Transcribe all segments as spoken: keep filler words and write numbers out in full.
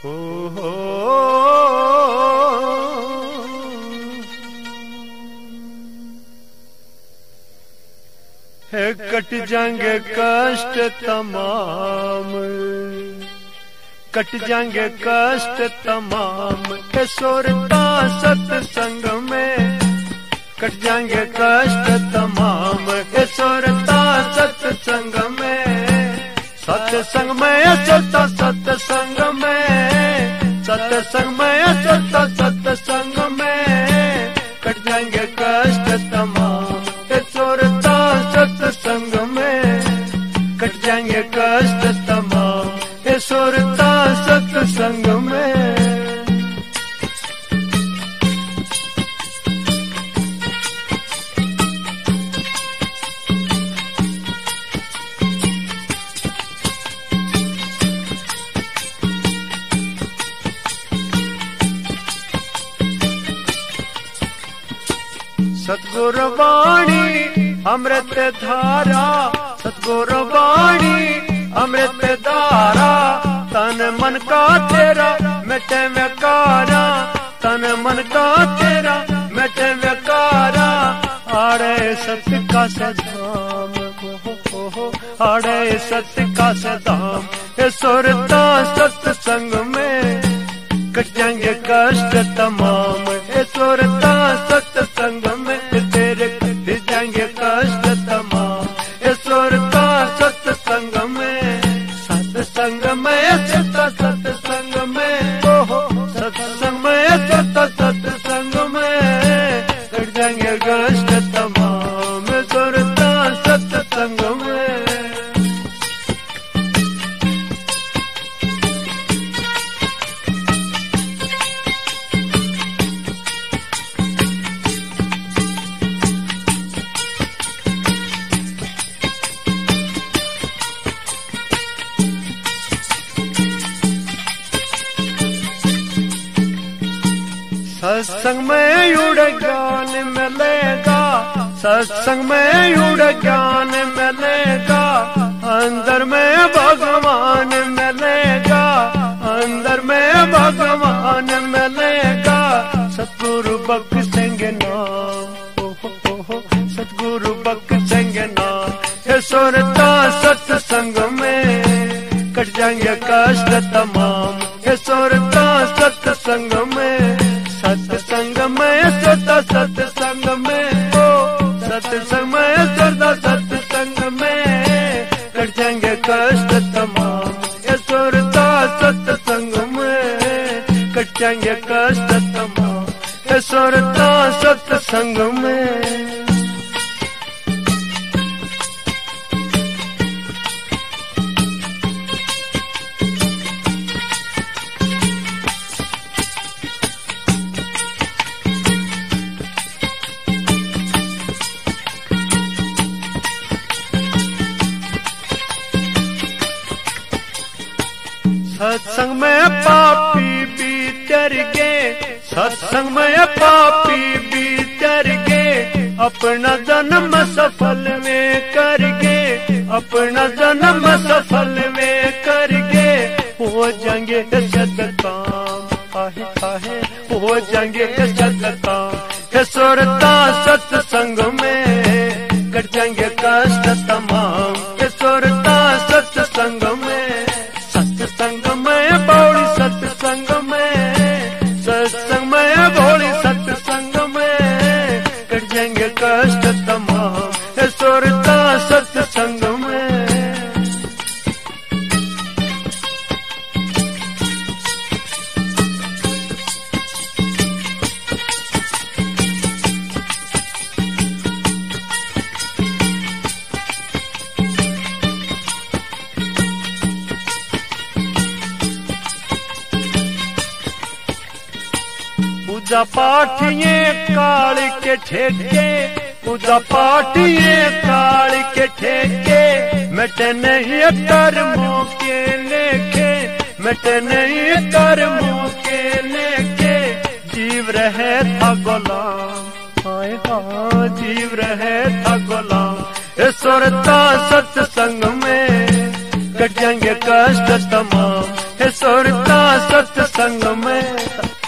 हो हो है कट जाएंगे कष्ट तमाम, कट जाएंगे कष्ट तमाम के सुरता सत्संग में, कट जाएंगे कष्ट तमाम के सुरता सत्संग में, सत्संग में सुरता सत्संग में, सत्संग में सुरता सत्संग में, कट जाएंगे कष्ट तमाम के सुरता सत्संग में, कट जाएंगे कष्ट तमाम के सुरता सत्संग में। सतगुरु वाणी अमृत धारा, सतगुरु वाणी अमृत धारा, तन मन का तेरा मिटे व्याकारा, तन मन का तेरा मिटे व्याकारा, आड़े सत्य का सदाम, आड़े सत्य का सदाम ये सुरता सत्संग में, कट जाएंगे कष्ट तमाम ये सुरता सत्संग में, तेरे कट जाएंगे कष्ट तमाम ये सुरता सत्संग में, सत्संग में सुरता सत्संग में, ओहो सत्संग में सुरता सत्संग में, कट जाएंगे कष्ट तमाम ये सुरता सत्संग में। सत्संग में उड़ ज्ञान मिलेगा, सत्संग में उड़ ज्ञान मिलेगा, अंदर में भगवान मिलेगा, अंदर में भगवान मिलेगा, सतगुरु बख्शेंगे नाम, सतगुरु बख्शेंगे नाम ये सुरता सत्संग में, कट जाएंगे कष्ट तमाम ये सुरता सत्संग में, सत्संग में सुरता सत्संग में, ओ सत्संग में सुरता सत्संग में, कट जाएंगे कष्ट तमाम ये सुरता सत्संग में, कट जाएंगे कष्ट तमाम ये सुरता सत्संग में। सत्संग में पापी भीतर गे, सत्संग में पापी भीतर गे, अपना जन्म सफल में कर गे, अपना जन्म सफल में कर गे, हो जाएंगे सदकाम, आहे आहे हो जाएंगे सदकाम ये सुरता सत्संग में, कट जाएंगे कष्ट तमाम ये सुरता सत्संग में, सत्संग में बौड़ी सत्संग में, सत्संग में बौड़ी सत्संग में, कट जाएंगे कष्ट तमाम ये सुरता सत्संग में। पूजा पाठ ये काल के ठेके, पूजा पाठ ये काल के ठेके, मिटे नहीं कर्मों के लेके, मिटे नहीं कर्मों के लेके, जीव रहे था गुलाम, हाय हाँ जीव रहे था गुलाम ये सुरता सत्संग में, कट जाएंगे कष्ट तमाम ये सुरता सत्संग सत्संग में।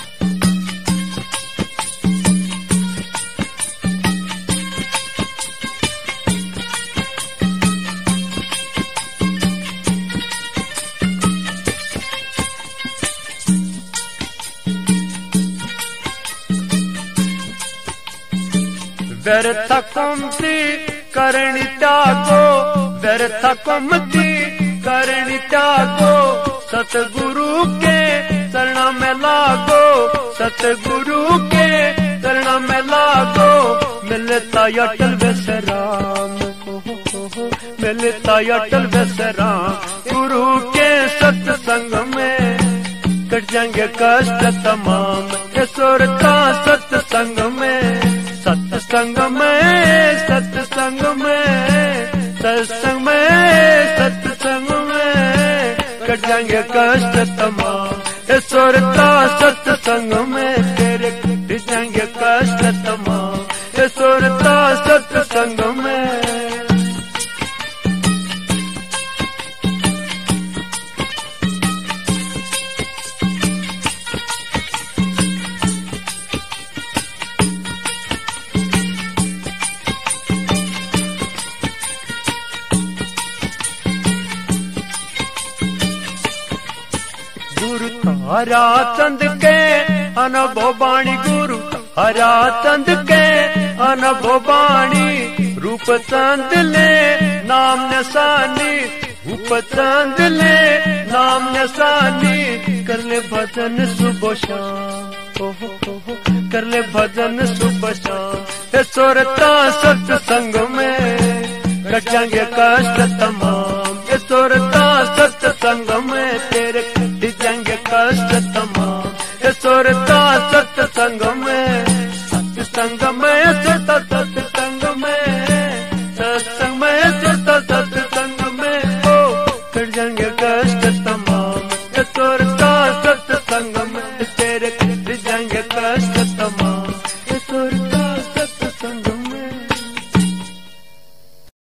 व्यर्थ कुमति करणी त्यागो, व्यर्थ कुमति करणी त्यागो, सतगुरु के चरण में लागो, सतगुरु के चरण में लागो। मिलता अटल विश्राम, मिलता अटल विश्राम, गुरु के सत्संग में कट जाएंगे कष्ट तमाम। ईश्वर का सत्संग में, सत्संग में, सत्संग में, सत्संग में, सत्संग में कट जाएंगे कष्ट तमाम। ईश्वर का सत्संग में तेरे कट जाएंगे कष्ट तमाम। ईश्वर का सत्संग में। हरा चंद के अनुभव बाणी, गुरु हरा चंद के अनुभव बाणी। रूप चंद ले नाम निशानी, रूप चंद ले नाम निशानी। कर ले भजन सुबह शाम, कर ले भजन सुबह शाम। ईश्वर का सत्संग में कट जाएंगे कष्ट तमाम। ईश्वर का सत्संग में तेरे कट जाएंगे कष्ट तमाम। ईश्वर का सत्संग में, सत्संग में, सत सत्संग में, सत्संग में, सत सत्संग में ओ कट जाएंगे कष्ट तमाम। ईश्वर का सत्संग में तेरे कट जाएंगे कष्ट